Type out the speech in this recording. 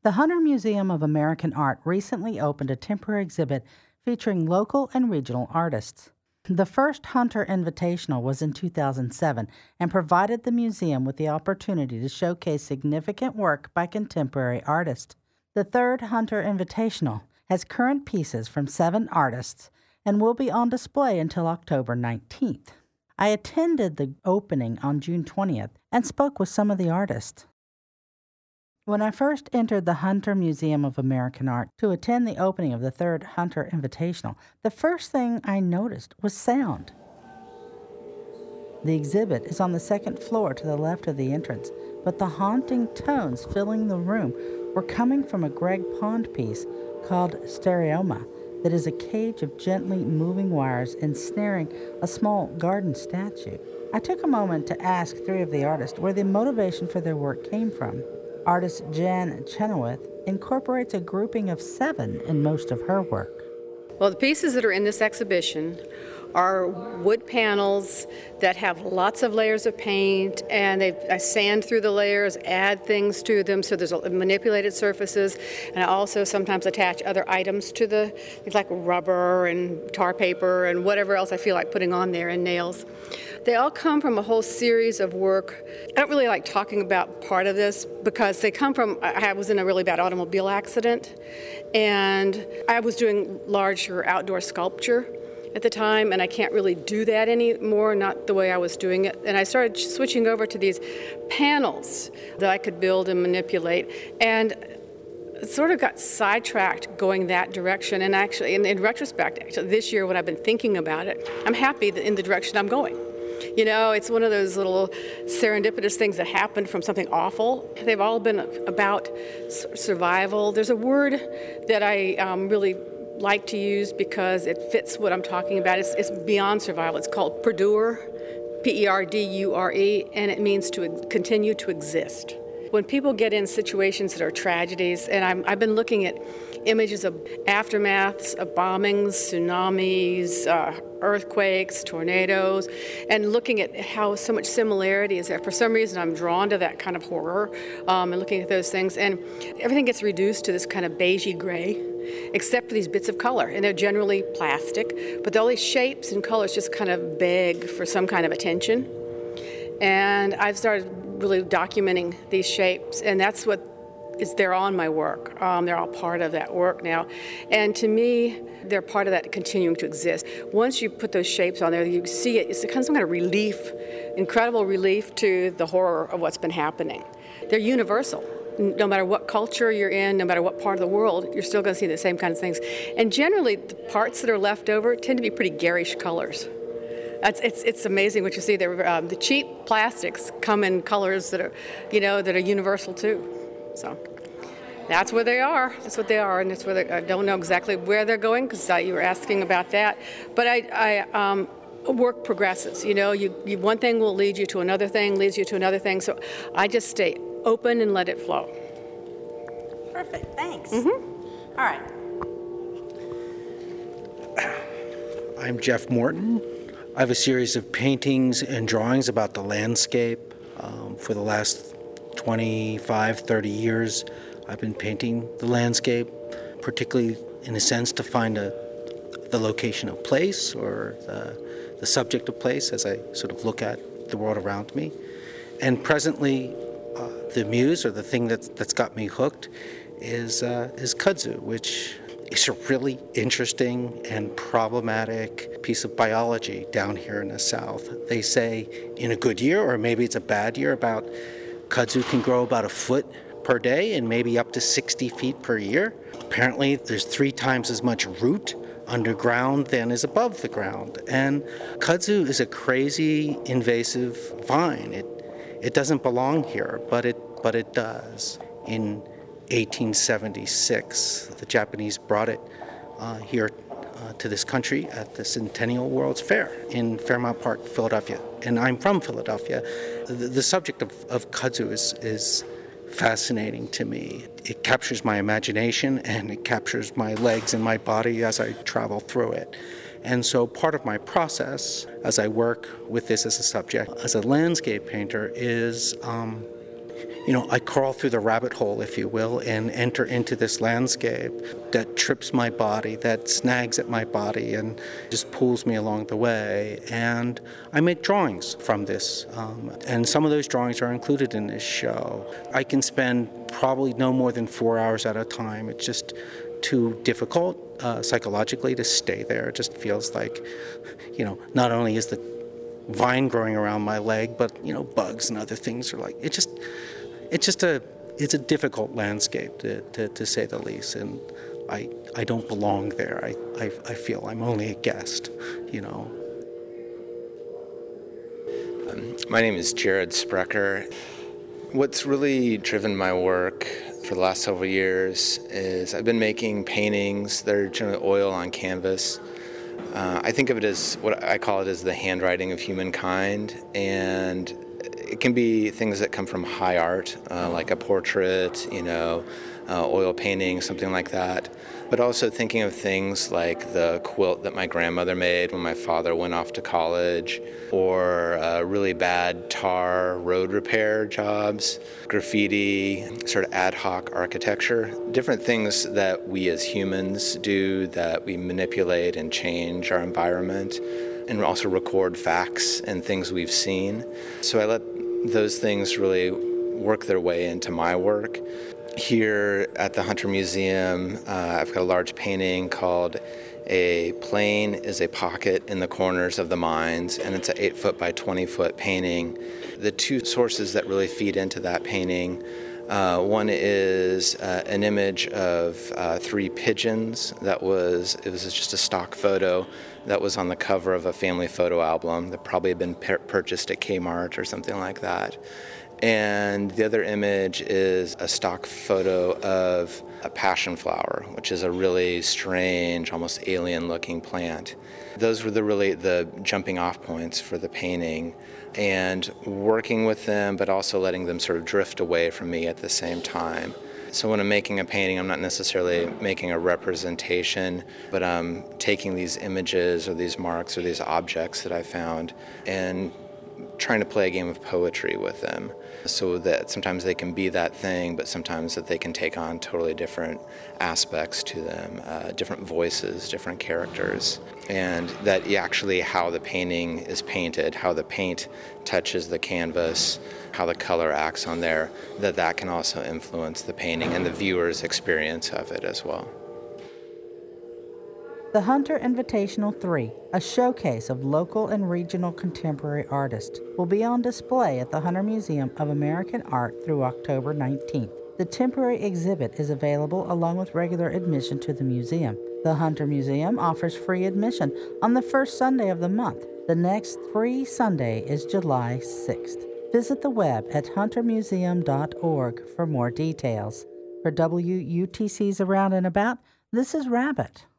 The Hunter Museum of American Art recently opened a temporary exhibit featuring local and regional artists. The first Hunter Invitational was in 2007 and provided the museum with the opportunity to showcase significant work by contemporary artists. The third Hunter Invitational has current pieces from 7 artists and will be on display until October 19th. I attended the opening on June 20th and spoke with some of the artists. When I first entered the Hunter Museum of American Art to attend the opening of the third Hunter Invitational, the first thing I noticed was sound. The exhibit is on the second floor to the left of the entrance, but the haunting tones filling the room were coming from a Greg Pond piece called Stereoma that is a cage of gently moving wires ensnaring a small garden statue. I took a moment to ask 3 of the artists where the motivation for their work came from. Artist Jan Chenoweth incorporates a grouping of 7 in most of her work. Well, the pieces that are in this exhibition are wood panels that have lots of layers of paint, and I sand through the layers, add things to them, so there's manipulated surfaces, and I also sometimes attach other items to things like rubber and tar paper and whatever else I feel like putting on there, and nails. They all come from a whole series of work. I don't really like talking about part of this because they come from, I was in a really bad automobile accident, and I was doing larger outdoor sculpture at the time, and I can't really do that anymore, not the way I was doing it. And I started switching over to these panels that I could build and manipulate, and sort of got sidetracked going that direction. And actually, in retrospect, this year when I've been thinking about it, I'm happy in the direction I'm going. You know, it's one of those little serendipitous things that happened from something awful. They've all been about survival. There's a word that I really like to use because it fits what I'm talking about. It's beyond survival. It's called perdure, P-E-R-D-U-R-E, and it means to continue to exist. When people get in situations that are tragedies, and I've been looking at images of aftermaths of bombings, tsunamis, earthquakes, tornadoes, and looking at how so much similarity is there. For some reason, I'm drawn to that kind of horror, and looking at those things, and everything gets reduced to this kind of beigey gray, except for these bits of color, and they're generally plastic, but all these shapes and colors just kind of beg for some kind of attention. And I've started really documenting these shapes, and that's what is there on my work. They're all part of that work now. And to me, they're part of that continuing to exist. Once you put those shapes on there, you see it, it's kind of some kind of relief, incredible relief to the horror of what's been happening. They're universal. No matter what culture you're in, no matter what part of the world, you're still going to see the same kind of things. And generally, the parts that are left over tend to be pretty garish colors. It's amazing what you see there. The cheap plastics come in colors that are, that are universal too. So that's where they are. That's what they are, and that's where I don't know exactly where they're going because you were asking about that. But work progresses. One thing will lead you to another thing, leads you to another thing. So I just stay open and let it flow. Perfect. Thanks. Mm-hmm. All right. I'm Jeff Morton. I have a series of paintings and drawings about the landscape. For the last 25, 30 years, I've been painting the landscape, particularly in a sense to find the location of place or the subject of place as I sort of look at the world around me. And presently, the muse, or the thing that's got me hooked, is kudzu, which is a really interesting and problematic piece of biology down here in the South. They say in a good year, or maybe it's a bad year, about kudzu can grow about a foot per day and maybe up to 60 feet per year. Apparently, there's 3 times as much root underground than is above the ground. And kudzu is a crazy invasive vine. It doesn't belong here, but it does. In 1876, the Japanese brought it here to this country at the Centennial World's Fair in Fairmount Park, Philadelphia. And I'm from Philadelphia. The subject of kudzu is fascinating to me. It captures my imagination and it captures my legs and my body as I travel through it. And so part of my process as I work with this as a subject, as a landscape painter, is I crawl through the rabbit hole, if you will, and enter into this landscape that trips my body, that snags at my body, and just pulls me along the way. And I make drawings from this, and some of those drawings are included in this show. I can spend probably no more than 4 hours at a time. It's just too difficult psychologically to stay there. It just feels like, not only is the vine growing around my leg, but bugs and other things are like, it's a difficult landscape to say the least, and I don't belong there. I feel I'm only a guest. My name is Jared Sprecher. What's really driven my work for the last several years is I've been making paintings that are generally oil on canvas. I think of it as what I call it as the handwriting of humankind, and it can be things that come from high art, like a portrait, oil painting, something like that. But also thinking of things like the quilt that my grandmother made when my father went off to college, or really bad tar road repair jobs, graffiti, sort of ad hoc architecture, different things that we as humans do, that we manipulate and change our environment, and also record facts and things we've seen. So I let those things really work their way into my work. Here at the Hunter Museum, I've got a large painting called A Plane is a Pocket in the Corners of the Mines, and it's an 8-foot by 20-foot painting. The two sources that really feed into that painting, one is an image of 3 pigeons. It was just a stock photo that was on the cover of a family photo album that probably had been purchased at Kmart or something like that. And the other image is a stock photo of a passion flower, which is a really strange, almost alien-looking plant. Those were the jumping off points for the painting, and working with them, but also letting them sort of drift away from me at the same time. So when I'm making a painting, I'm not necessarily making a representation, but I'm taking these images or these marks or these objects that I found and trying to play a game of poetry with them, so that sometimes they can be that thing, but sometimes that they can take on totally different aspects to them, different voices, different characters, and that actually how the painting is painted, how the paint touches the canvas, how the color acts on there, that can also influence the painting and the viewer's experience of it as well. The Hunter Invitational 3, a showcase of local and regional contemporary artists, will be on display at the Hunter Museum of American Art through October 19th. The temporary exhibit is available along with regular admission to the museum. The Hunter Museum offers free admission on the first Sunday of the month. The next free Sunday is July 6th. Visit the web at huntermuseum.org for more details. For WUTC's Around and About, this is Rabbit.